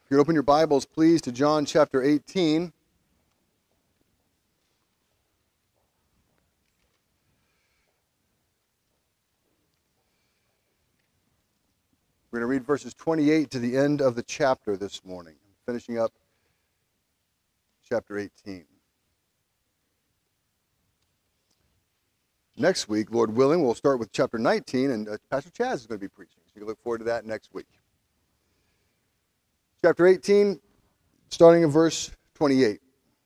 If you open your Bibles, please, to John chapter 18. We're going to read verses 28 to the end of the chapter this morning, finishing up chapter 18. Next week, Lord willing, we'll start with chapter 19, and Pastor Chaz is going to be preaching, so you can look forward to that next week. Chapter 18, starting in verse 28.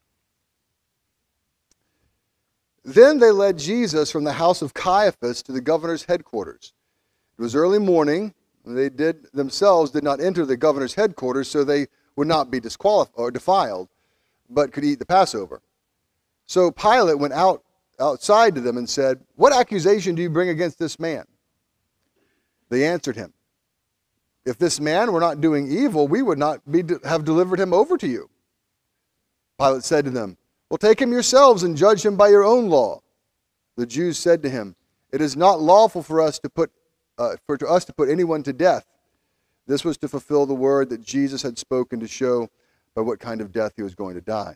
Then they led Jesus from the house of Caiaphas to the governor's headquarters. It was early morning, and they themselves did not enter the governor's headquarters, so they would not be disqualified or defiled, but could eat the Passover. So Pilate went outside to them and said, "What accusation do you bring against this man?" They answered him, "If this man were not doing evil, we would not have delivered him over to you." Pilate said to them, "Well, take him yourselves and judge him by your own law." The Jews said to him, "It is not lawful for us to put anyone to death." This was to fulfill the word that Jesus had spoken to show by what kind of death he was going to die.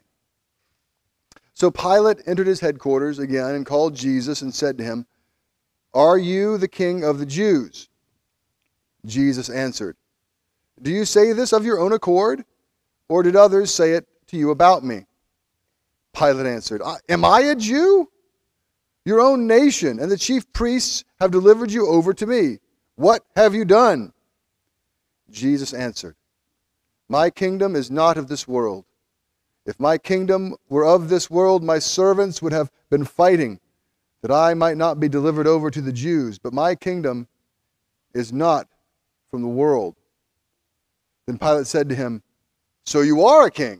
So Pilate entered his headquarters again and called Jesus and said to him, "Are you the king of the Jews?" Jesus answered, "Do you say this of your own accord, or did others say it to you about me?" Pilate answered, "Am I a Jew? Your own nation and the chief priests have delivered you over to me. What have you done?" Jesus answered, "My kingdom is not of this world. If my kingdom were of this world, my servants would have been fighting, that I might not be delivered over to the Jews. But my kingdom is not from the world." Then Pilate said to him, "So you are a king?"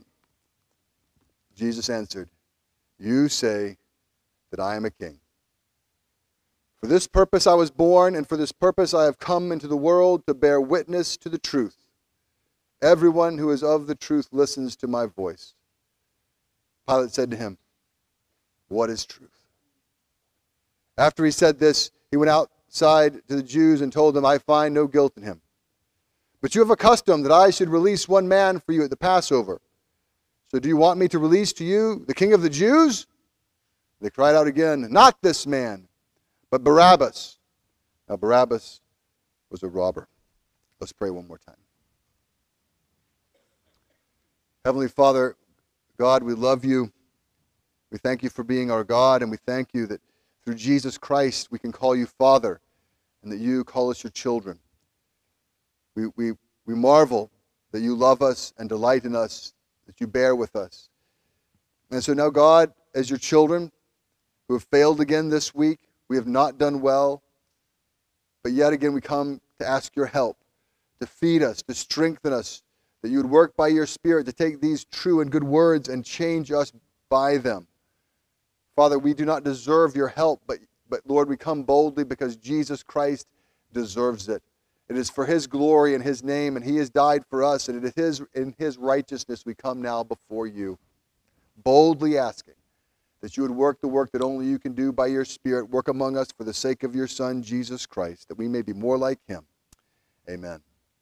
Jesus answered, "You say that I am a king. For this purpose I was born, and for this purpose I have come into the world, to bear witness to the truth. Everyone who is of the truth listens to my voice." Pilate said to him, "What is truth?" After he said this, he went outside to the Jews and told them, "I find no guilt in him. But you have a custom that I should release one man for you at the Passover. So do you want me to release to you the king of the Jews?" They cried out again, "Not this man, but Barabbas." Now Barabbas was a robber. Let's pray one more time. Heavenly Father, God, we love you. We thank you for being our God, and we thank you that through Jesus Christ we can call you Father, and that you call us your children. We marvel that you love us and delight in us, that you bear with us. And so now, God, as your children who have failed again this week, we have not done well, but yet again we come to ask your help, to feed us, to strengthen us, that you would work by your Spirit to take these true and good words and change us by them. Father, we do not deserve your help, but Lord, we come boldly because Jesus Christ deserves it. It is for his glory and his name, and he has died for us, and it is in his righteousness we come now before you, boldly asking that you would work the work that only you can do by your Spirit, work among us for the sake of your Son, Jesus Christ, that we may be more like him. Amen.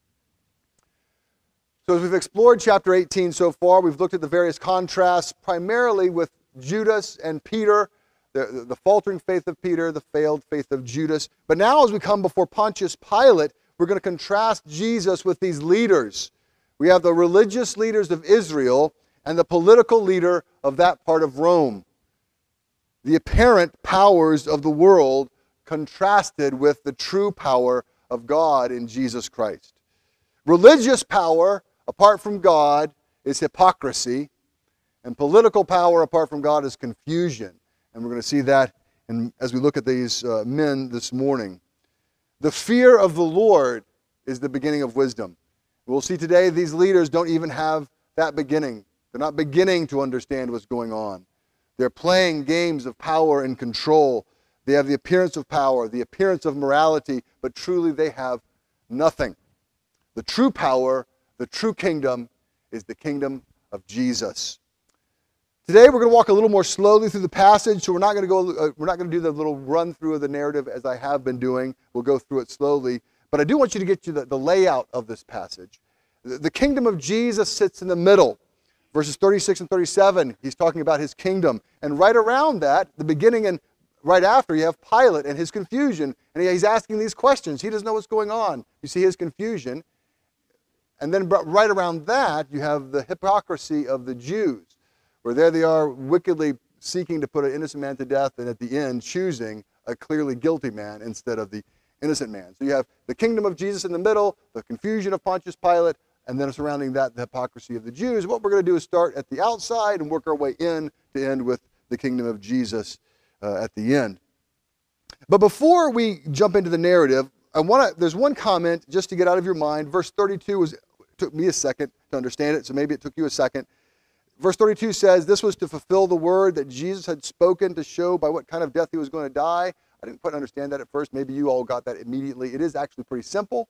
So as we've explored chapter 18 so far, we've looked at the various contrasts, primarily with Judas and Peter, the faltering faith of Peter, the failed faith of Judas. But now as we come before Pontius Pilate, we're going to contrast Jesus with these leaders. We have the religious leaders of Israel and the political leader of that part of Rome. The apparent powers of the world contrasted with the true power of God in Jesus Christ. Religious power apart from God is hypocrisy, and political power apart from God is confusion. And we're going to see that as we look at these men this morning. The fear of the Lord is the beginning of wisdom. We'll see today these leaders don't even have that beginning. They're not beginning to understand what's going on. They're playing games of power and control. They have the appearance of power, the appearance of morality, but truly they have nothing. The true power, the true kingdom, is the kingdom of Jesus. Today we're going to walk a little more slowly through the passage, so we're not going to do the little run through of the narrative as I have been doing. We'll go through it slowly, but I do want you to get to the layout of this passage. The kingdom of Jesus sits in the middle. Verses 36 and 37, he's talking about his kingdom. And right around that, the beginning and right after, you have Pilate and his confusion. And he's asking these questions. He doesn't know what's going on. You see his confusion. And then right around that, you have the hypocrisy of the Jews, where there they are wickedly seeking to put an innocent man to death, and at the end choosing a clearly guilty man instead of the innocent man. So you have the kingdom of Jesus in the middle, the confusion of Pontius Pilate, and then surrounding that, the hypocrisy of the Jews. What we're going to do is start at the outside and work our way in to end with the kingdom of Jesus at the end. But before we jump into the narrative, there's one comment just to get out of your mind. Verse 32 took me a second to understand it, so maybe it took you a second. Verse 32 says, this was to fulfill the word that Jesus had spoken to show by what kind of death he was going to die. I didn't quite understand that at first. Maybe you all got that immediately. It is actually pretty simple.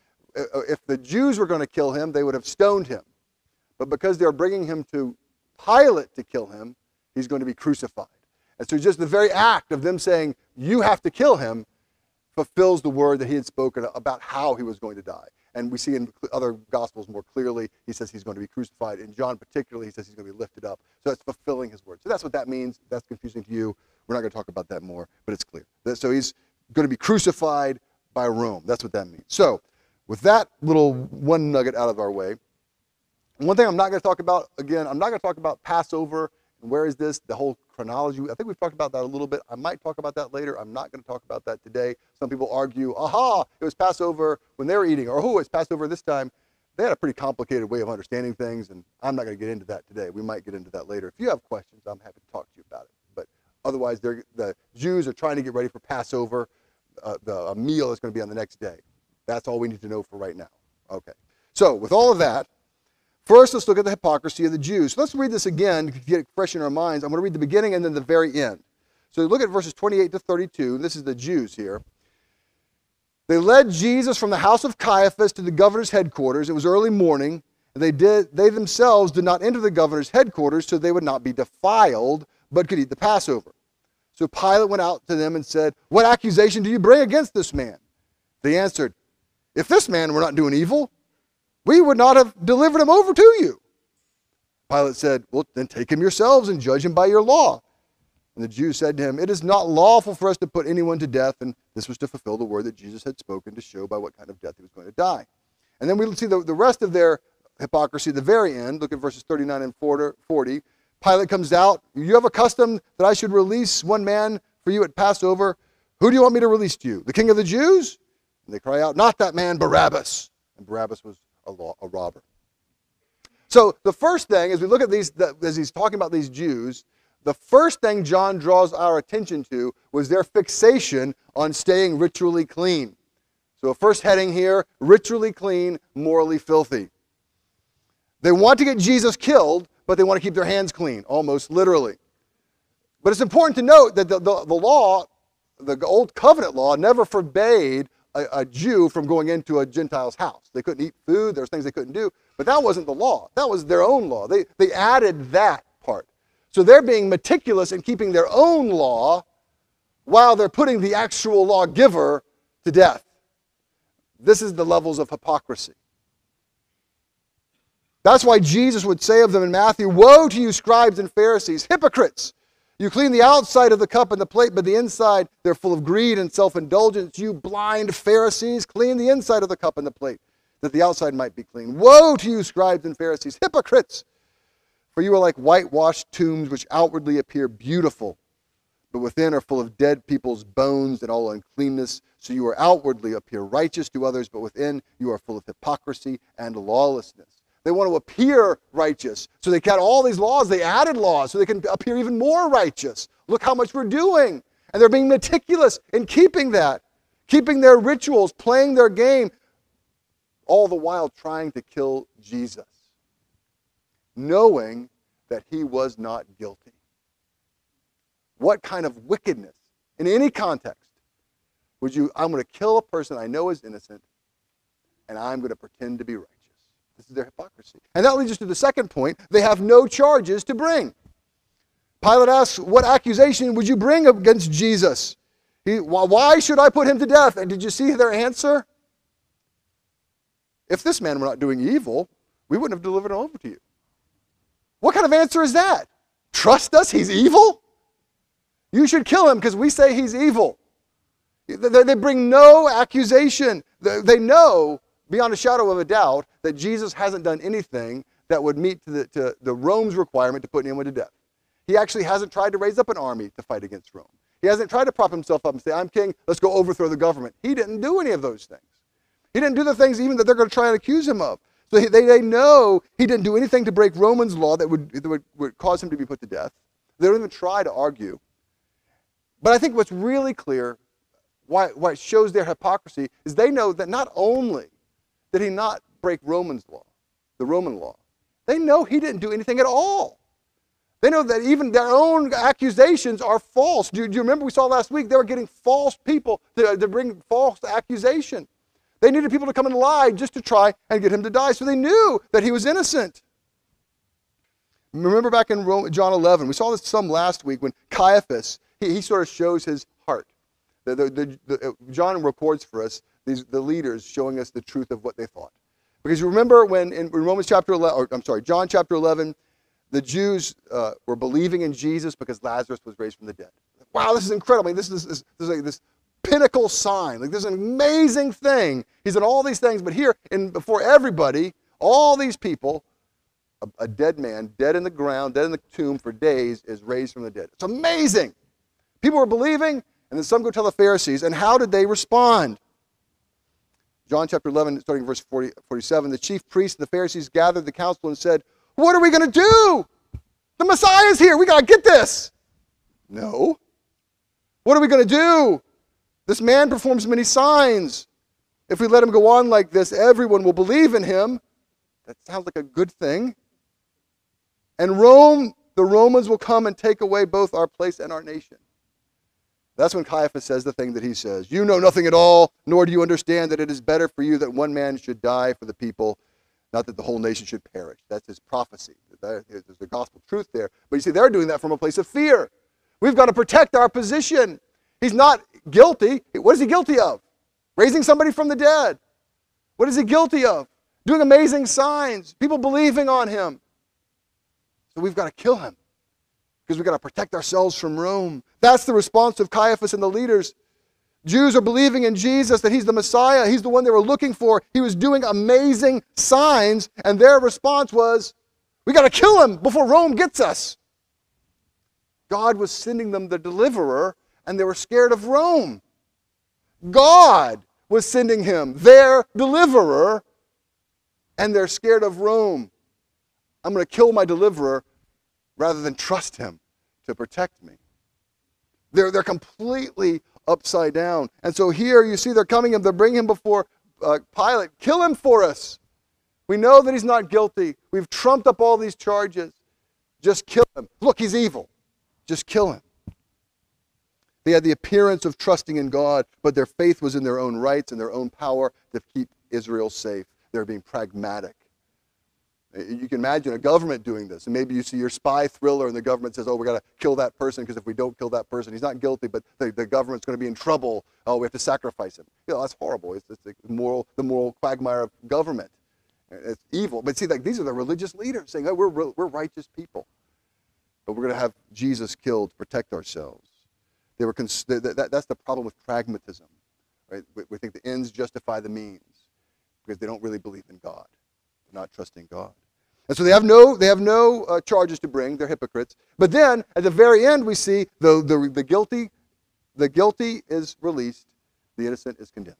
If the Jews were going to kill him, they would have stoned him. But because they're bringing him to Pilate to kill him, he's going to be crucified. And so just the very act of them saying, you have to kill him, fulfills the word that he had spoken about how he was going to die. And we see in other Gospels more clearly, he says he's going to be crucified. In John particularly, he says he's going to be lifted up. So it's fulfilling his word. So that's what that means. If that's confusing to you, we're not going to talk about that more, but it's clear. So he's going to be crucified by Rome. That's what that means. So with that little one nugget out of our way, one thing I'm not going to talk about, again, I'm not going to talk about Passover. And where is this? The whole chronology. I think we've talked about that a little bit. I might talk about that later. I'm not going to talk about that today. Some people argue, aha, it was Passover when they were eating, or oh, it's Passover this time. They had a pretty complicated way of understanding things, and I'm not going to get into that today. We might get into that later. If you have questions, I'm happy to talk to you about it. But otherwise, the Jews are trying to get ready for Passover, a meal is going to be on the next day. That's all we need to know for right now. Okay. So with all of that, first, let's look at the hypocrisy of the Jews. So let's read this again to get it fresh in our minds. I'm going to read the beginning and then the very end. So look at verses 28 to 32. This is the Jews here. They led Jesus from the house of Caiaphas to the governor's headquarters. It was early morning, and they themselves did not enter the governor's headquarters so they would not be defiled, but could eat the Passover. So Pilate went out to them and said, what accusation do you bring against this man? They answered, if this man were not doing evil, we would not have delivered him over to you. Pilate said, well, then take him yourselves and judge him by your law. And the Jews said to him, it is not lawful for us to put anyone to death. And this was to fulfill the word that Jesus had spoken to show by what kind of death he was going to die. And then we'll see the rest of their hypocrisy at the very end. Look at verses 39 and 40. Pilate comes out. You have a custom that I should release one man for you at Passover. Who do you want me to release to you? The king of the Jews? And they cry out, not that man, Barabbas. And Barabbas was a robber. So the first thing, as we look at these, as he's talking about these Jews, the first thing John draws our attention to was their fixation on staying ritually clean. So first heading here, ritually clean, morally filthy. They want to get Jesus killed, but they want to keep their hands clean, almost literally. But it's important to note that the law, the old covenant law, never forbade a Jew from going into a Gentile's house. They couldn't eat food. There's things they couldn't do. But that wasn't the law. That was their own law. They added that part. So they're being meticulous in keeping their own law while they're putting the actual lawgiver to death. This is the levels of hypocrisy. That's why Jesus would say of them in Matthew, woe to you scribes and Pharisees, hypocrites! You clean the outside of the cup and the plate, but the inside, they're full of greed and self-indulgence. You blind Pharisees, clean the inside of the cup and the plate, that the outside might be clean. Woe to you, scribes and Pharisees, hypocrites! For you are like whitewashed tombs, which outwardly appear beautiful, but within are full of dead people's bones and all uncleanness. So you are outwardly appear righteous to others, but within you are full of hypocrisy and lawlessness. They want to appear righteous. So they got all these laws. They added laws so they can appear even more righteous. Look how much we're doing. And they're being meticulous in keeping that, keeping their rituals, playing their game, all the while trying to kill Jesus, knowing that he was not guilty. What kind of wickedness, in any context, would you, I'm going to kill a person I know is innocent, and I'm going to pretend to be righteous. This is their hypocrisy. And that leads us to the second point. They have no charges to bring. Pilate asks, what accusation would you bring against Jesus? Why should I put him to death? And did you see their answer? if this man were not doing evil, we wouldn't have delivered him over to you. What kind of answer is that? Trust us, he's evil? You should kill him because we say he's evil. They bring no accusation. They know, beyond a shadow of a doubt, that Jesus hasn't done anything that would meet to the Rome's requirement to put anyone to death. He actually hasn't tried to raise up an army to fight against Rome. He hasn't tried to prop himself up and say, I'm king, let's go overthrow the government. He didn't do any of those things. He didn't do the things even that they're going to try and accuse him of. So they know he didn't do anything to break Romans law that would cause him to be put to death. They don't even try to argue. But I think what's really clear, why it shows their hypocrisy, is they know that not only did he not break Romans law, the Roman law, they know he didn't do anything at all. They know that even their own accusations are false. Do you remember we saw last week they were getting false people to bring false accusation. They needed people to come and lie just to try and get him to die. So they knew that he was innocent. Remember back in John 11, we saw this some last week when Caiaphas, he sort of shows his heart. John records for us the leaders showing us the truth of what they thought. Because you remember when in John chapter 11, the Jews were believing in Jesus because Lazarus was raised from the dead. Wow, this is incredible. I mean, this is like this pinnacle sign. Like, this is an amazing thing. He's done all these things, but here, before everybody, all these people, a dead man, dead in the ground, dead in the tomb for days, is raised from the dead. It's amazing. People were believing, and then some go tell the Pharisees, and how did they respond? John chapter 11, starting verse 47, the chief priests and the Pharisees gathered the council and said, what are we going to do? The Messiah is here. We got to get this. No. What are we going to do? This man performs many signs. If we let him go on like this, everyone will believe in him. That sounds like a good thing. And the Romans will come and take away both our place and our nation. That's when Caiaphas says the thing that he says. You know nothing at all, nor do you understand that it is better for you that one man should die for the people, not that the whole nation should perish. That's his prophecy. There's the gospel truth there. But you see, they're doing that from a place of fear. We've got to protect our position. He's not guilty. What is he guilty of? Raising somebody from the dead. What is he guilty of? Doing amazing signs. People believing on him. So we've got to kill him because we've got to protect ourselves from Rome. That's the response of Caiaphas and the leaders. Jews are believing in Jesus, that he's the Messiah. He's the one they were looking for. He was doing amazing signs, and their response was, we got to kill him before Rome gets us. God was sending them the deliverer, and they were scared of Rome. God was sending him their deliverer, and they're scared of Rome. I'm going to kill my deliverer rather than trust him to protect me. They're completely upside down. And so here you see they're coming and they're bringing him before Pilate. Kill him for us. We know that he's not guilty. We've trumped up all these charges. Just kill him. Look, he's evil. Just kill him. They had the appearance of trusting in God, but their faith was in their own rights and their own power to keep Israel safe. They were being pragmatic. You can imagine a government doing this. And maybe you see your spy thriller and the government says, oh, we got to kill that person because if we don't kill that person, he's not guilty, but the government's going to be in trouble. Oh, we have to sacrifice him. You know, that's horrible. It's the moral quagmire of government. It's evil. But see, like, these are the religious leaders saying, oh, we're righteous people. But we're going to have Jesus killed to protect ourselves. That's the problem with pragmatism. Right? We think the ends justify the means because they don't really believe in God. They're not trusting God. And so they have no charges to bring. They're hypocrites. But then at the very end we see the guilty is released. The innocent is condemned.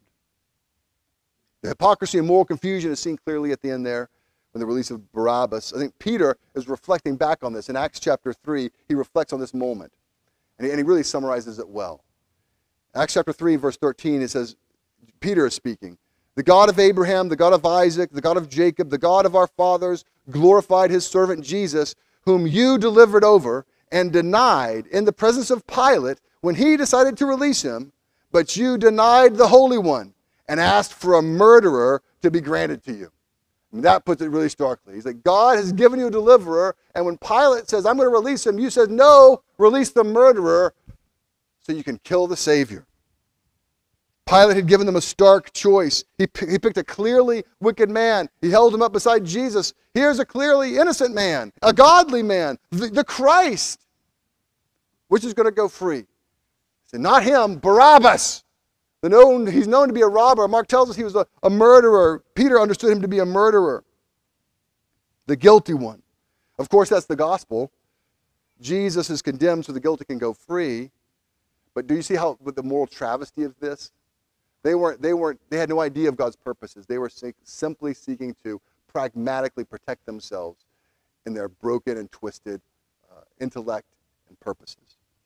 The hypocrisy and moral confusion is seen clearly at the end there when the release of Barabbas. I think Peter is reflecting back on this. In Acts chapter 3, he reflects on this moment. And he really summarizes it well. Acts chapter 3, verse 13, it says, Peter is speaking. The God of Abraham, the God of Isaac, the God of Jacob, the God of our fathers, glorified his servant Jesus, whom you delivered over and denied in the presence of Pilate when he decided to release him, but you denied the Holy One and asked for a murderer to be granted to you. And that puts it really starkly. He's like, God has given you a deliverer, and when Pilate says, I'm going to release him, you said, no, release the murderer so you can kill the Savior. Pilate had given them a stark choice. He picked a clearly wicked man. He held him up beside Jesus. Here's a clearly innocent man, a godly man, the Christ. Which is going to go free? He said, not him, Barabbas. He's known to be a robber. Mark tells us he was a murderer. Peter understood him to be a murderer. The guilty one. Of course, that's the gospel. Jesus is condemned so the guilty can go free. But do you see how with the moral travesty of this? They had no idea of God's purposes. They were simply seeking to pragmatically protect themselves in their broken and twisted intellect and purposes.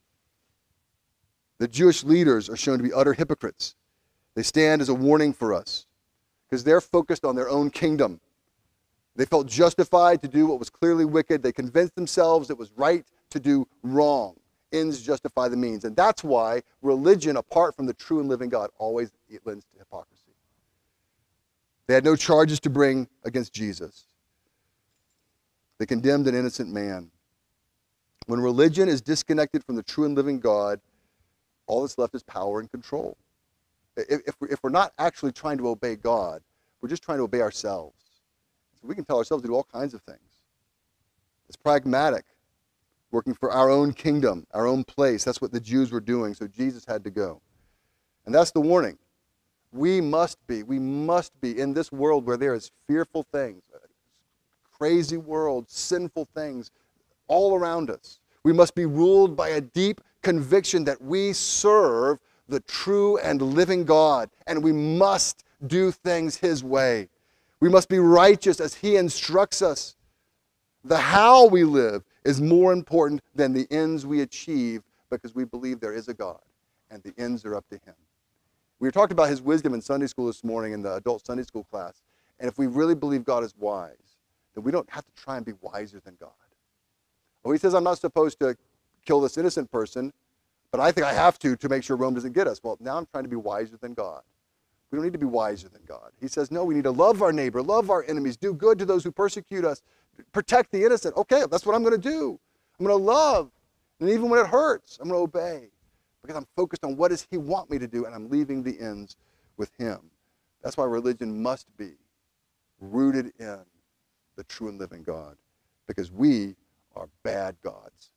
The Jewish leaders are shown to be utter hypocrites. They stand as a warning for us because they're focused on their own kingdom. They felt justified to do what was clearly wicked. They convinced themselves it was right to do wrong. Ends justify the means. And that's why religion, apart from the true and living God, always lends to hypocrisy. They had no charges to bring against Jesus. They condemned an innocent man. When religion is disconnected from the true and living God, all that's left is power and control. If we're not actually trying to obey God, we're just trying to obey ourselves. So we can tell ourselves to do all kinds of things. It's pragmatic, working for our own kingdom, our own place. That's what the Jews were doing, so Jesus had to go. And that's the warning. We must be in this world where there is fearful things, crazy world, sinful things all around us. We must be ruled by a deep conviction that we serve the true and living God, and we must do things His way. We must be righteous as He instructs us. The how we live is more important than the ends we achieve because we believe there is a God, and the ends are up to Him. We were talking about His wisdom in Sunday school this morning in the adult Sunday school class, and if we really believe God is wise, then we don't have to try and be wiser than God. Well, He says, I'm not supposed to kill this innocent person, but I think I have to make sure Rome doesn't get us. Well, now I'm trying to be wiser than God. We don't need to be wiser than God. He says, no, we need to love our neighbor, love our enemies, do good to those who persecute us, protect the innocent. Okay, that's what I'm going to do. I'm going to love, and even when it hurts, I'm going to obey because I'm focused on what does He want me to do, and I'm leaving the ends with Him. That's why religion must be rooted in the true and living God, because we are bad gods.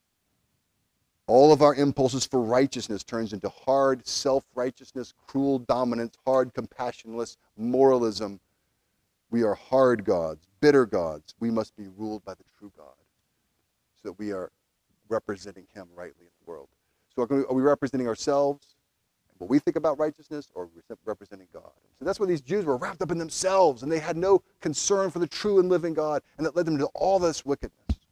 All of our impulses for righteousness turns into hard self-righteousness, cruel dominance, hard compassionless moralism. We are hard gods, bitter gods. We must be ruled by the true God so that we are representing Him rightly in the world. So are we representing ourselves, what we think about righteousness, or are we representing God? So that's where these Jews were wrapped up in themselves, and they had no concern for the true and living God, and that led them to all this wickedness.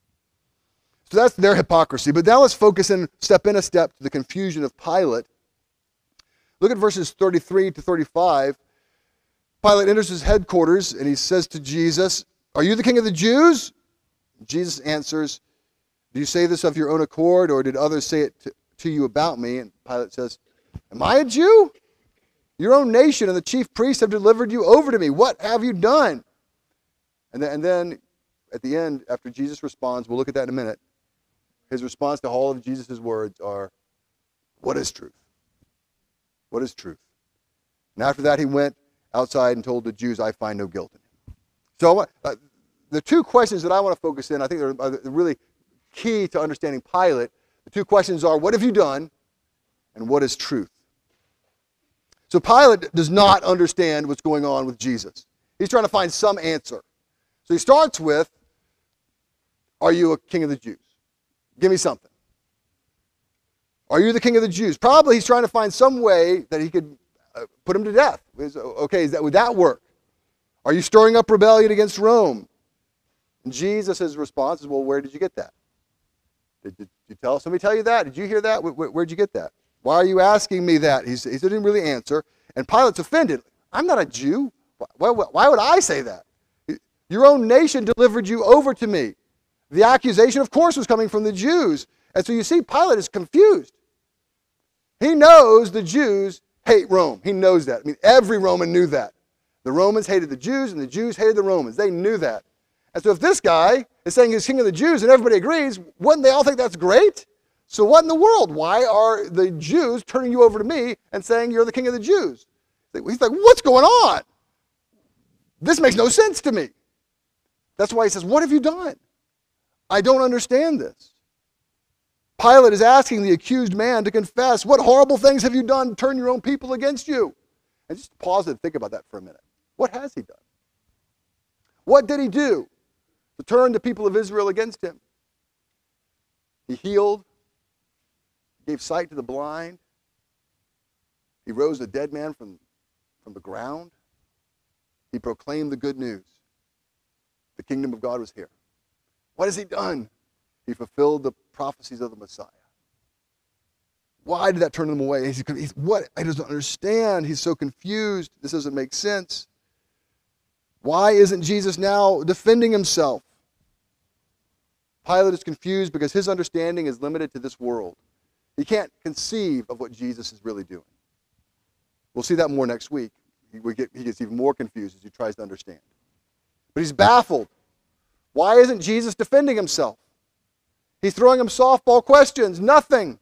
So that's their hypocrisy. But now let's step a step to the confusion of Pilate. Look at verses 33 to 35. Pilate enters his headquarters and he says to Jesus, "Are you the king of the Jews?" Jesus answers, "Do you say this of your own accord, or did others say it to you about me?" And Pilate says, "Am I a Jew? Your own nation and the chief priests have delivered you over to me. What have you done?" And then at the end, after Jesus responds, we'll look at that in a minute, his response to all of Jesus' words are, "What is truth? What is truth?" And after that, he went outside and told the Jews, "I find no guilt in him." So the two questions that I want to focus in, I think are really key to understanding Pilate. The two questions are, what have you done? And what is truth? So Pilate does not understand what's going on with Jesus. He's trying to find some answer. So he starts with, "Are you a king of the Jews? Give me something. Are you the king of the Jews?" Probably he's trying to find some way that he could put him to death. Okay, would that work? "Are you stirring up rebellion against Rome?" And Jesus' response is, "Well, where did you get that? Did somebody tell you that? Did you hear that? Where'd you get that? Why are you asking me that?" He didn't really answer. And Pilate's offended. "I'm not a Jew. Why would I say that? Your own nation delivered you over to me." The accusation, of course, was coming from the Jews. And so you see, Pilate is confused. He knows the Jews hate Rome. He knows that. I mean, every Roman knew that. The Romans hated the Jews, and the Jews hated the Romans. They knew that. And so if this guy is saying he's king of the Jews and everybody agrees, wouldn't they all think that's great? So what in the world? Why are the Jews turning you over to me and saying you're the king of the Jews? He's like, what's going on? This makes no sense to me. That's why he says, what have you done? I don't understand this. Pilate is asking the accused man to confess, what horrible things have you done to turn your own people against you? And just pause and think about that for a minute. What has he done? What did he do to turn the people of Israel against him? He healed, gave sight to the blind, he rose a dead man from the ground, he proclaimed the good news. The kingdom of God was here. What has he done? He fulfilled the prophecies of the Messiah. Why did that turn him away? He's what? I don't understand. He's so confused. This doesn't make sense. Why isn't Jesus now defending himself? Pilate is confused because his understanding is limited to this world. He can't conceive of what Jesus is really doing. We'll see that more next week. He gets even more confused as he tries to understand. But he's baffled. Why isn't Jesus defending himself? He's throwing him softball questions. Nothing.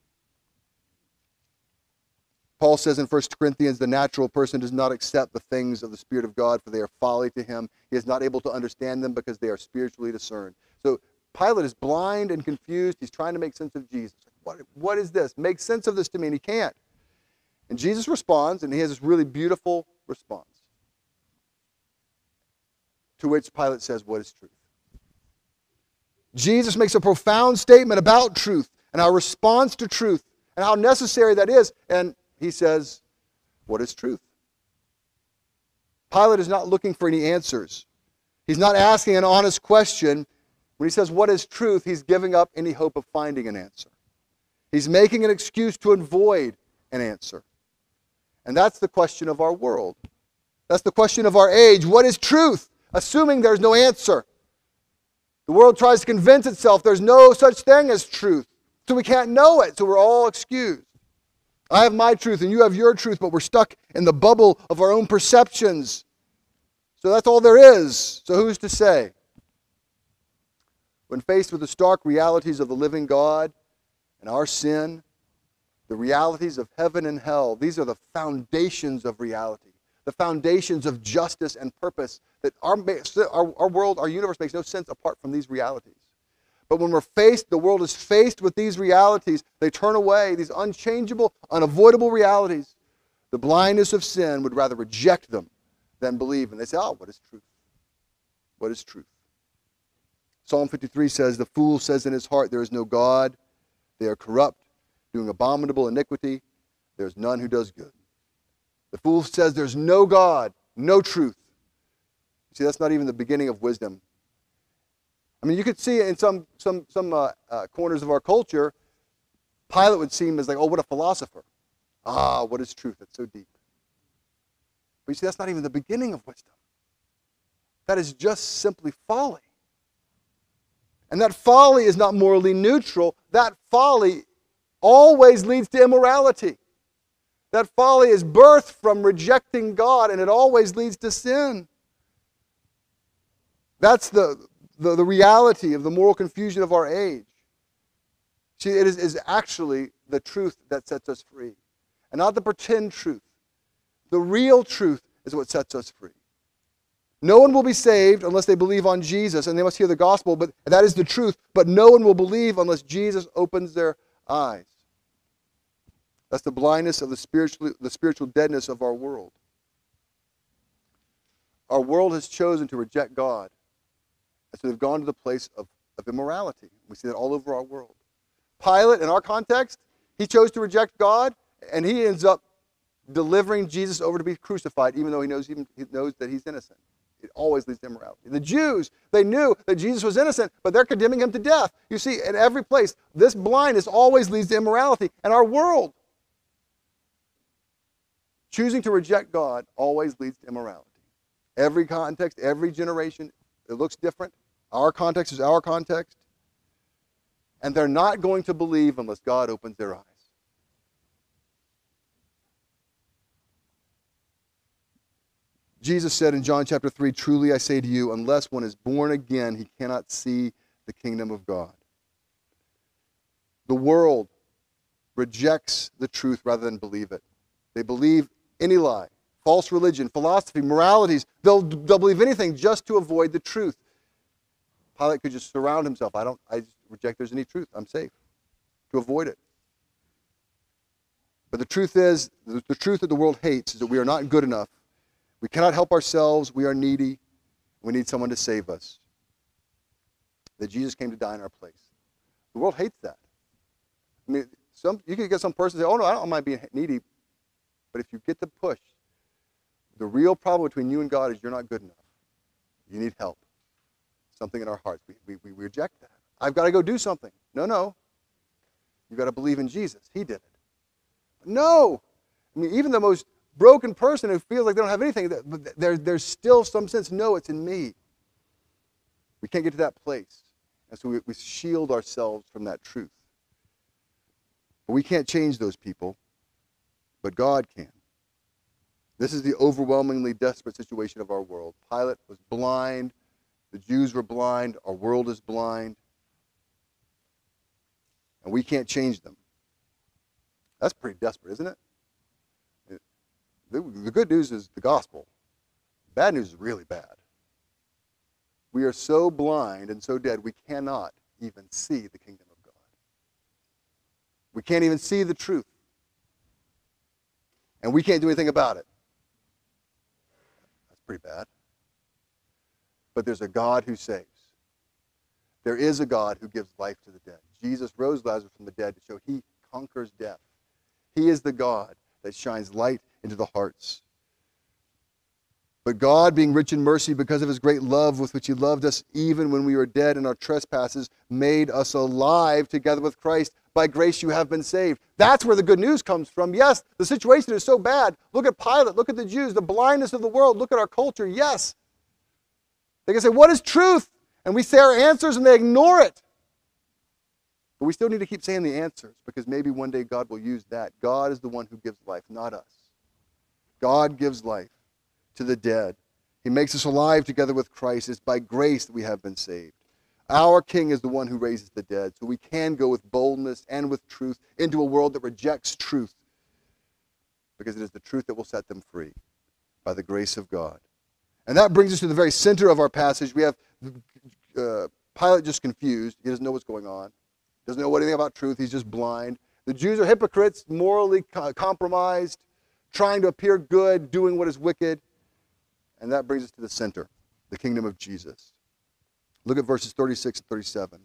Paul says in 1 Corinthians, the natural person does not accept the things of the Spirit of God, for they are folly to him. He is not able to understand them because they are spiritually discerned. So Pilate is blind and confused. He's trying to make sense of Jesus. What is this? Make sense of this to me, and he can't. And Jesus responds, and he has this really beautiful response. To which Pilate says, what is truth? Jesus makes a profound statement about truth and our response to truth and how necessary that is. And he says, what is truth? Pilate is not looking for any answers. He's not asking an honest question. When he says, what is truth, he's giving up any hope of finding an answer. He's making an excuse to avoid an answer. And that's the question of our world. That's the question of our age. What is truth? Assuming there's no answer. The world tries to convince itself there's no such thing as truth. So we can't know it, so we're all excused. I have my truth and you have your truth, but we're stuck in the bubble of our own perceptions. So that's all there is. So who's to say? When faced with the stark realities of the living God and our sin, the realities of heaven and hell, these are the foundations of reality, the foundations of justice and purpose, that our world, our universe makes no sense apart from these realities. But when the world is faced with these realities, they turn away, these unchangeable, unavoidable realities. The blindness of sin would rather reject them than believe. And they say, what is truth? What is truth? Psalm 53 says, the fool says in his heart, there is no God. They are corrupt, doing abominable iniquity. There is none who does good. The fool says there's no God, no truth. See, that's not even the beginning of wisdom. I mean, you could see in some corners of our culture, Pilate would seem as like, what a philosopher. What is truth? That's so deep. But you see, that's not even the beginning of wisdom. That is just simply folly. And that folly is not morally neutral. That folly always leads to immorality. That folly is birthed from rejecting God, and it always leads to sin. That's the reality of the moral confusion of our age. See, it is actually the truth that sets us free, and not the pretend truth. The real truth is what sets us free. No one will be saved unless they believe on Jesus, and they must hear the gospel, but that is the truth. But no one will believe unless Jesus opens their eyes. That's the blindness of the spiritual deadness of our world. Our world has chosen to reject God. And so they've gone to the place of immorality. We see that all over our world. Pilate, in our context, he chose to reject God, and he ends up delivering Jesus over to be crucified, even though he knows that he's innocent. It always leads to immorality. The Jews, they knew that Jesus was innocent, but they're condemning him to death. You see, in every place, this blindness always leads to immorality. And our world, choosing to reject God always leads to immorality. Every context, every generation, it looks different. Our context is our context. And they're not going to believe unless God opens their eyes. Jesus said in John chapter 3, truly I say to you, unless one is born again, he cannot see the kingdom of God. The world rejects the truth rather than believe it. They believe any lie, false religion, philosophy, moralities. They'll believe anything just to avoid the truth. Pilate could just surround himself. I just reject there's any truth. I'm safe. To avoid it. But the truth is, the truth that the world hates is that we are not good enough. We cannot help ourselves. We are needy. We need someone to save us. That Jesus came to die in our place. The world hates that. I mean, you can get some person say, oh no, I don't mind being needy. But if you get the push, the real problem between you and God is you're not good enough. You need help. Something in our hearts. We reject that. I've got to go do something. No. You've got to believe in Jesus. He did it. No. I mean, even the most broken person who feels like they don't have anything, there's still some sense, no, it's in me. We can't get to that place. And so we shield ourselves from that truth. But we can't change those people, but God can. This is the overwhelmingly desperate situation of our world. Pilate was blind. The Jews were blind. Our world is blind. And we can't change them. That's pretty desperate, isn't it? The good news is the gospel. Bad news is really bad. We are so blind and so dead, we cannot even see the kingdom of God. We can't even see the truth. And we can't do anything about it. That's pretty bad. But there's a God who saves. There is a God who gives life to the dead. Jesus rose Lazarus from the dead to show he conquers death. He is the God that shines light into the hearts. But God, being rich in mercy because of his great love with which he loved us even when we were dead in our trespasses, made us alive together with Christ. By grace you have been saved. That's where the good news comes from. Yes, the situation is so bad. Look at Pilate. Look at the Jews. The blindness of the world. Look at our culture. Yes. They can say, what is truth? And we say our answers and they ignore it. But we still need to keep saying the answers because maybe one day God will use that. God is the one who gives life, not us. God gives life to the dead. He makes us alive together with Christ. It's by grace that we have been saved. Our King is the one who raises the dead, so we can go with boldness and with truth into a world that rejects truth because it is the truth that will set them free by the grace of God. And that brings us to the very center of our passage. We have Pilate just confused. He doesn't know what's going on. Doesn't know anything about truth. He's just blind. The Jews are hypocrites, morally compromised, trying to appear good, doing what is wicked. And that brings us to the center, the kingdom of Jesus. Look at verses 36 and 37.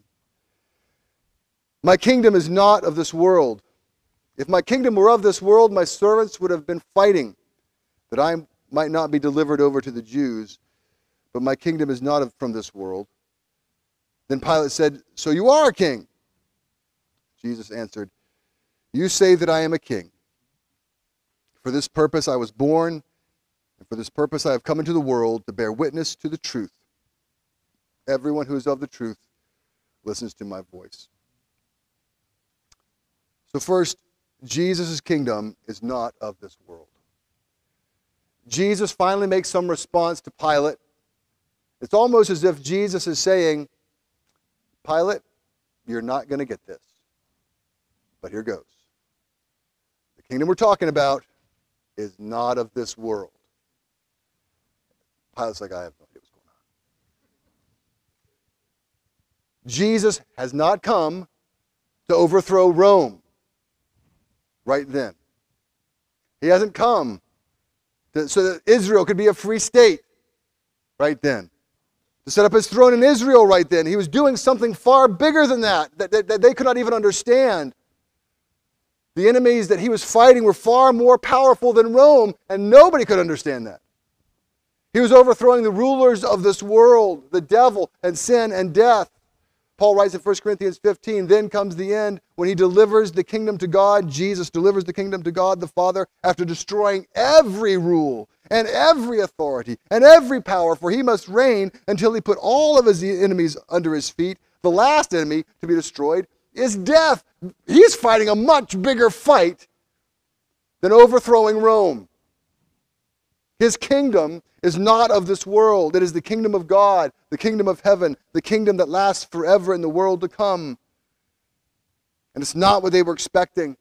My kingdom is not of this world. If my kingdom were of this world, my servants would have been fighting that I might not be delivered over to the Jews. But my kingdom is not from this world. Then Pilate said, so you are a king. Jesus answered, you say that I am a king. For this purpose I was born, and for this purpose I have come into the world to bear witness to the truth. Everyone who is of the truth listens to my voice. So first, Jesus' kingdom is not of this world. Jesus finally makes some response to Pilate. It's almost as if Jesus is saying, Pilate, you're not going to get this. But here goes. The kingdom we're talking about is not of this world. Pilate's like, I have no idea what's going on. Jesus has not come to overthrow Rome right then. He hasn't come so that Israel could be a free state right then. To set up his throne in Israel right then. He was doing something far bigger than that they could not even understand. The enemies that he was fighting were far more powerful than Rome, and nobody could understand that. He was overthrowing the rulers of this world, the devil and sin and death. Paul writes in 1 Corinthians 15, then comes the end when he delivers the kingdom to God. Jesus delivers the kingdom to God the Father after destroying every rule and every authority and every power, for he must reign until he put all of his enemies under his feet. The last enemy to be destroyed is death. He's fighting a much bigger fight than overthrowing Rome. His kingdom is not of this world. It is the kingdom of God, the kingdom of heaven, the kingdom that lasts forever in the world to come. And it's not what they were expecting.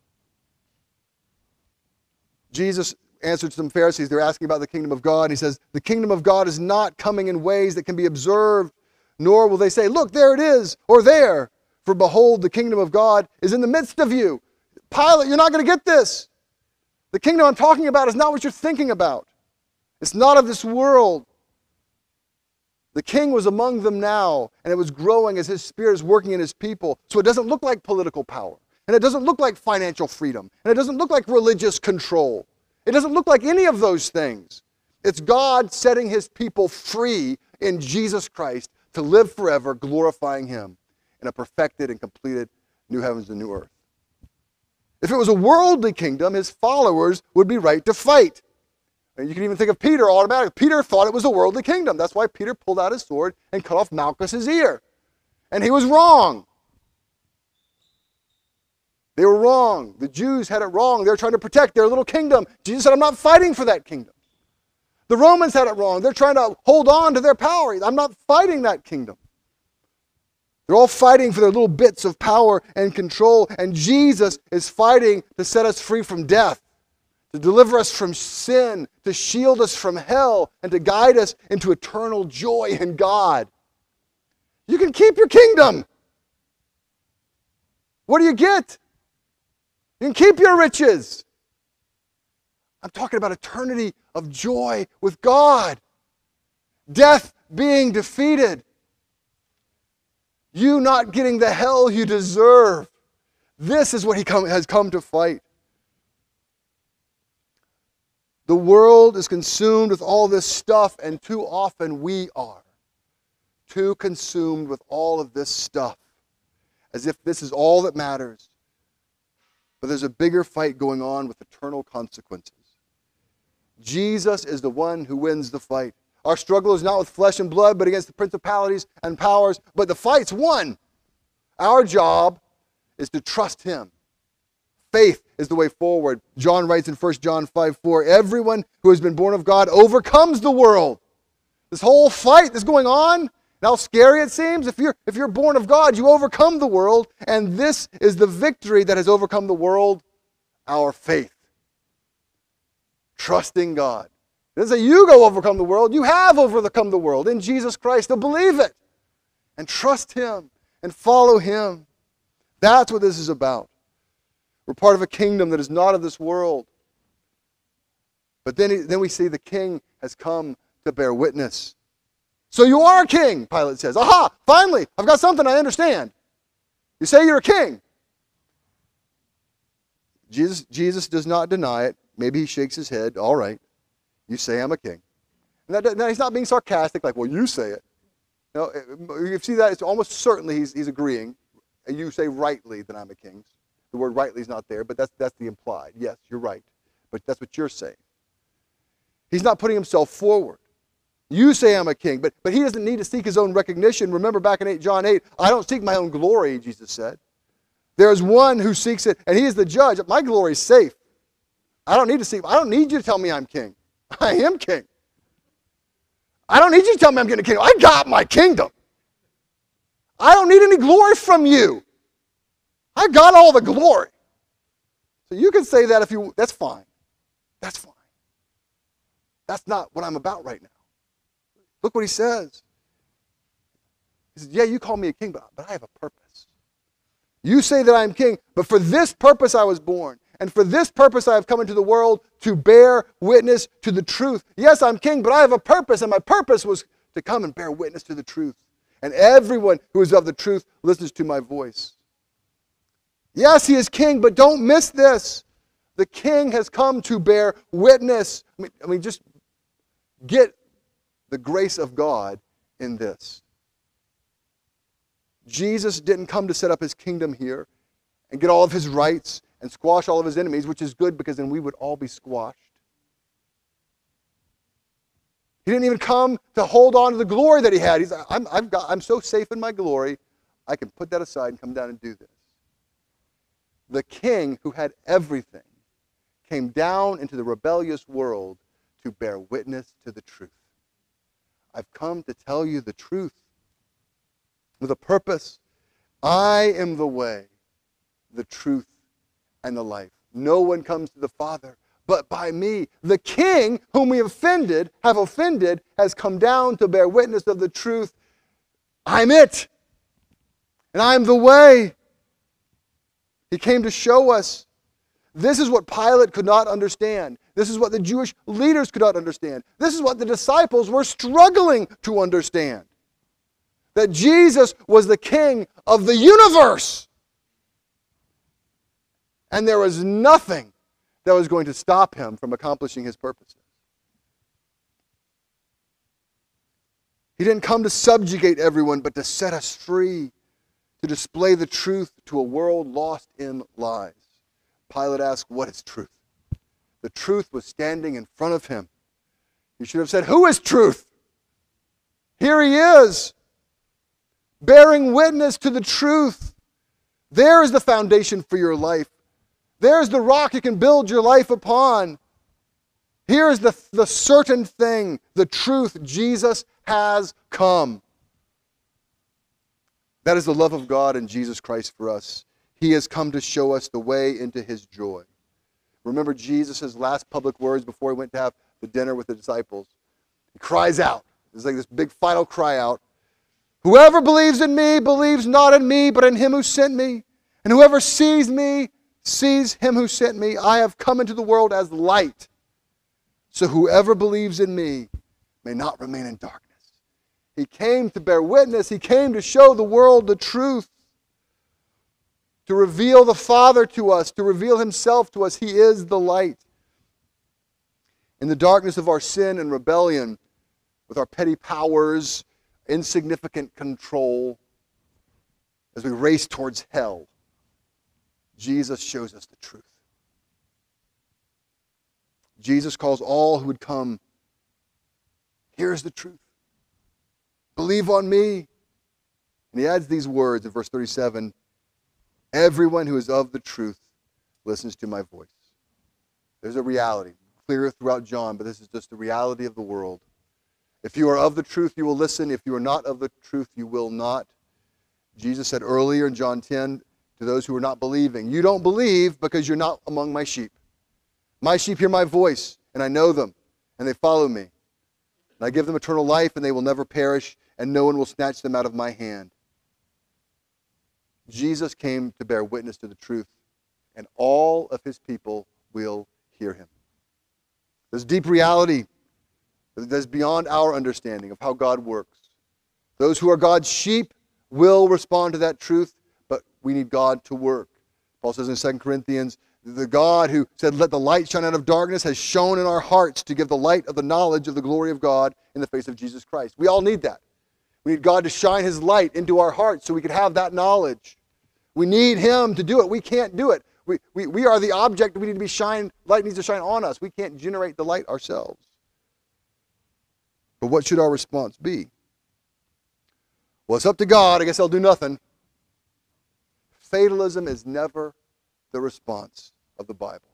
Jesus answered some Pharisees. They're asking about the kingdom of God. And he says, the kingdom of God is not coming in ways that can be observed, nor will they say, look, there it is, or there. For behold, the kingdom of God is in the midst of you. Pilate, you're not going to get this. The kingdom I'm talking about is not what you're thinking about. It's not of this world. The king was among them now, and it was growing as his spirit is working in his people. So it doesn't look like political power, and it doesn't look like financial freedom, and it doesn't look like religious control. It doesn't look like any of those things. It's God setting his people free in Jesus Christ to live forever, glorifying him in a perfected and completed new heavens and new earth. If it was a worldly kingdom, his followers would be right to fight. And you can even think of Peter automatically. Peter thought it was a worldly kingdom. That's why Peter pulled out his sword and cut off Malchus's ear. And he was wrong. They were wrong. The Jews had it wrong. They were trying to protect their little kingdom. Jesus said, I'm not fighting for that kingdom. The Romans had it wrong. They're trying to hold on to their power. I'm not fighting that kingdom. They're all fighting for their little bits of power and control. And Jesus is fighting to set us free from death, to deliver us from sin, to shield us from hell, and to guide us into eternal joy in God. You can keep your kingdom. What do you get? You can keep your riches. I'm talking about eternity of joy with God. Death being defeated. You not getting the hell you deserve. This is what he has come to fight. The world is consumed with all this stuff, and too often we are too consumed with all of this stuff, as if this is all that matters. But there's a bigger fight going on with eternal consequences. Jesus is the one who wins the fight. Our struggle is not with flesh and blood, but against the principalities and powers. But the fight's won. Our job is to trust him. Faith is the way forward. John writes in 1 John 5:4, everyone who has been born of God overcomes the world. This whole fight that's going on, and how scary it seems, if you're born of God, you overcome the world, and this is the victory that has overcome the world, our faith. Trusting God. It doesn't say you go overcome the world. You have overcome the world in Jesus Christ. To believe it and trust him and follow him. That's what this is about. We're part of a kingdom that is not of this world. But then we see the king has come to bear witness. So you are a king, Pilate says. Aha, finally, I've got something I understand. You say you're a king. Jesus does not deny it. Maybe he shakes his head. All right, you say I'm a king. And he's not being sarcastic like, well, you say it. No, you see that? It's almost certainly he's agreeing. You say rightly that I'm a king. The word rightly is not there, but that's the implied. Yes, you're right. But that's what you're saying. He's not putting himself forward. You say I'm a king, but he doesn't need to seek his own recognition. Remember back in John 8, I don't seek my own glory, Jesus said. There is one who seeks it, and he is the judge. My glory is safe. I don't need you to tell me I'm king. I am king. I don't need you to tell me I'm getting a kingdom. I got my kingdom. I don't need any glory from you. I got all the glory. So you can say that that's fine. That's fine. That's not what I'm about right now. Look what he says. He says, yeah, you call me a king, but I have a purpose. You say that I'm king, but for this purpose I was born. And for this purpose I have come into the world, to bear witness to the truth. Yes, I'm king, but I have a purpose, and my purpose was to come and bear witness to the truth. And everyone who is of the truth listens to my voice. Yes, he is king, but don't miss this. The king has come to bear witness. I mean, just get the grace of God in this. Jesus didn't come to set up his kingdom here and get all of his rights and squash all of his enemies, which is good because then we would all be squashed. He didn't even come to hold on to the glory that he had. He's like, I'm so safe in my glory, I can put that aside and come down and do this. The king who had everything came down into the rebellious world to bear witness to the truth. I've come to tell you the truth with a purpose. I am the way, the truth, and the life. No one comes to the Father but by me. The King whom we have offended, has come down to bear witness of the truth. I'm it. And I'm the way. He came to show us. This is what Pilate could not understand. This is what the Jewish leaders could not understand. This is what the disciples were struggling to understand. That Jesus was the King of the universe. And there was nothing that was going to stop him from accomplishing his purposes. He didn't come to subjugate everyone, but to set us free, to display the truth to a world lost in lies. Pilate asked, what is truth? The truth was standing in front of him. He should have said, who is truth? Here he is, bearing witness to the truth. There is the foundation for your life. There's the rock you can build your life upon. Here is the certain thing, the truth. Jesus has come. That is the love of God in Jesus Christ for us. He has come to show us the way into his joy. Remember Jesus' last public words before he went to have the dinner with the disciples. He cries out. It's like this big final cry out. Whoever believes in me believes not in me, but in him who sent me. And whoever sees me sees him who sent me. I have come into the world as light. So whoever believes in me may not remain in darkness. He came to bear witness. He came to show the world the truth. To reveal the Father to us, to reveal himself to us. He is the light. In the darkness of our sin and rebellion, with our petty powers, insignificant control, as we race towards hell, Jesus shows us the truth. Jesus calls all who would come, here's the truth. Believe on me. And he adds these words in verse 37, everyone who is of the truth listens to my voice. There's a reality, clear throughout John, but this is just the reality of the world. If you are of the truth, you will listen. If you are not of the truth, you will not. Jesus said earlier in John 10 to those who are not believing, you don't believe because you're not among my sheep. My sheep hear my voice, and I know them, and they follow me. And I give them eternal life, and they will never perish, and no one will snatch them out of my hand. Jesus came to bear witness to the truth, and all of his people will hear him. There's deep reality that's beyond our understanding of how God works. Those who are God's sheep will respond to that truth, but we need God to work. Paul says in 2 Corinthians, the God who said, let the light shine out of darkness, has shone in our hearts to give the light of the knowledge of the glory of God in the face of Jesus Christ. We all need that. We need God to shine his light into our hearts so we can have that knowledge. We need him to do it. We can't do it. We are the object. We need to be shined. Light needs to shine on us. We can't generate the light ourselves. But what should our response be? Well, it's up to God. I guess I'll do nothing. Fatalism is never the response of the Bible.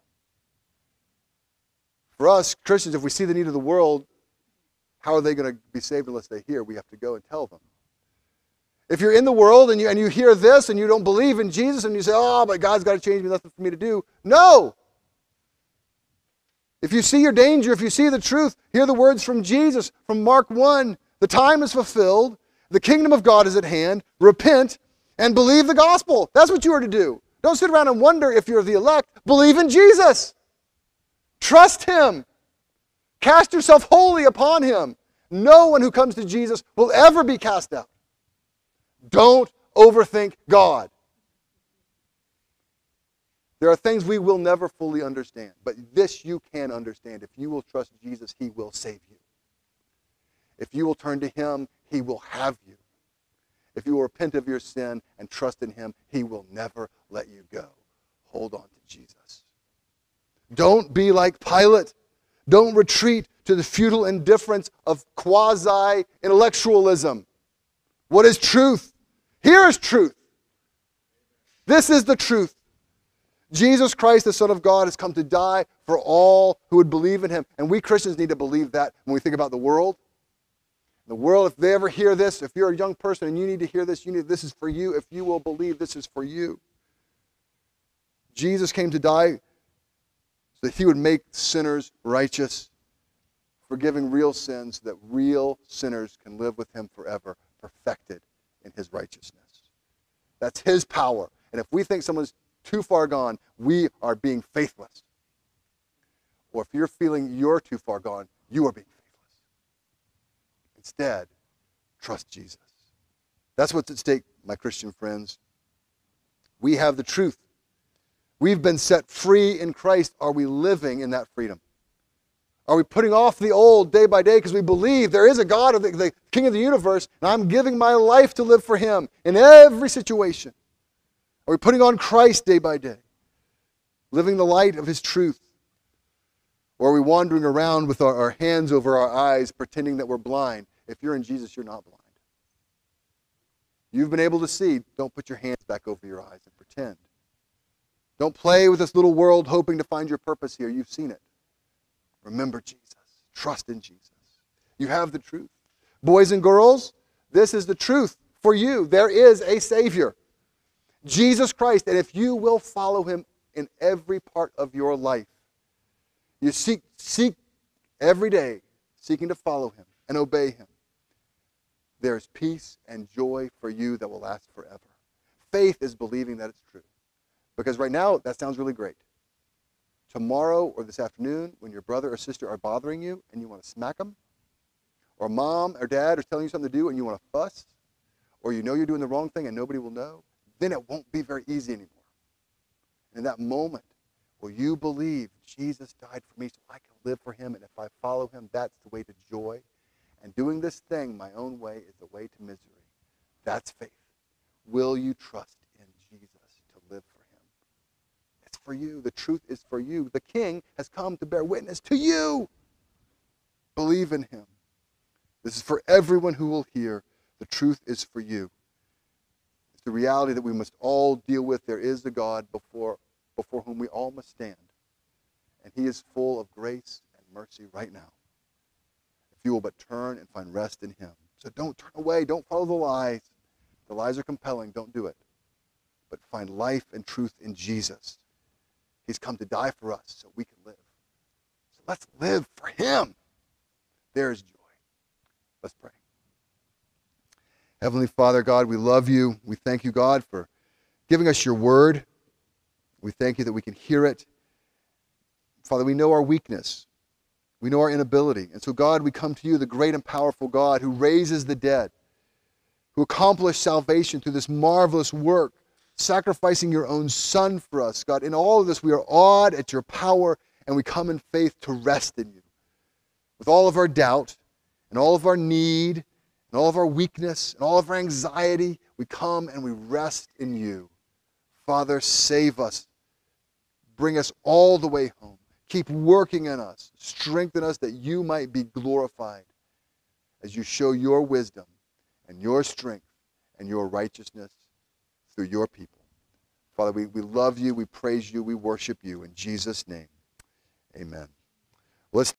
For us Christians, if we see the need of the world, how are they going to be saved unless they hear? We have to go and tell them. If you're in the world and you hear this and you don't believe in Jesus and you say, oh, but God's got to change me, nothing for me to do. No! If you see your danger, if you see the truth, hear the words from Jesus, from Mark 1. The time is fulfilled. The kingdom of God is at hand. Repent and believe the gospel. That's what you are to do. Don't sit around and wonder if you're the elect. Believe in Jesus. Trust him. Cast yourself wholly upon him. No one who comes to Jesus will ever be cast out. Don't overthink God. There are things we will never fully understand, but this you can understand. If you will trust Jesus, he will save you. If you will turn to him, he will have you. If you will repent of your sin and trust in him, he will never let you go. Hold on to Jesus. Don't be like Pilate. Don't retreat to the futile indifference of quasi-intellectualism. What is truth? Here is truth. This is the truth. Jesus Christ, the Son of God, has come to die for all who would believe in him. And we Christians need to believe that when we think about the world. The world, if they ever hear this, if you're a young person and you need to hear this, this is for you. If you will believe, this is for you. Jesus came to die so that he would make sinners righteous, forgiving real sins, so that real sinners can live with him forever, perfected in his righteousness. That's his power. And if we think someone's too far gone, we are being faithless. Or if you're feeling you're too far gone, you are being faithless. Instead, trust Jesus. That's what's at stake, my Christian friends. We have the truth. We've been set free in Christ. Are we living in that freedom? Are we putting off the old day by day because we believe there is a God, the King of the universe, and I'm giving my life to live for him in every situation? Are we putting on Christ day by day, living the light of his truth? Or are we wandering around with our hands over our eyes, pretending that we're blind? If you're in Jesus, you're not blind. You've been able to see. Don't put your hands back over your eyes and pretend. Don't play with this little world hoping to find your purpose here. You've seen it. Remember Jesus. Trust in Jesus. You have the truth. Boys and girls, this is the truth for you. There is a Savior, Jesus Christ. And if you will follow him in every part of your life, you seek every day, seeking to follow him and obey him, there's peace and joy for you that will last forever. Faith is believing that it's true. Because right now, that sounds really great. Tomorrow or this afternoon, when your brother or sister are bothering you and you want to smack them, or mom or dad are telling you something to do and you want to fuss, or you know you're doing the wrong thing and nobody will know, then it won't be very easy anymore. And in that moment, will you believe Jesus died for me so I can live for him, and if I follow him, that's the way to joy? And doing this thing my own way is the way to misery. That's faith. Will you trust in Jesus to live for him? It's for you. The truth is for you. The King has come to bear witness to you. Believe in him. This is for everyone who will hear. The truth is for you. It's the reality that we must all deal with. There is a God before whom we all must stand. And he is full of grace and mercy right now. If you will but turn and find rest in him. So don't turn away. Don't follow the lies. The lies are compelling. Don't do it. But find life and truth in Jesus. He's come to die for us so we can live. So let's live for him. There is joy. Let's pray. Heavenly Father, God, we love you. We thank you, God, for giving us your word. We thank you that we can hear it. Father, we know our weakness. We know our inability. And so, God, we come to you, the great and powerful God who raises the dead, who accomplished salvation through this marvelous work, sacrificing your own Son for us. God, in all of this, we are awed at your power, and we come in faith to rest in you. With all of our doubt, and all of our need, and all of our weakness, and all of our anxiety, we come and we rest in you. Father, save us. Bring us all the way home. Keep working in us. Strengthen us that you might be glorified as you show your wisdom and your strength and your righteousness through your people. Father, we love you, we praise you, we worship you. In Jesus' name, amen. Let's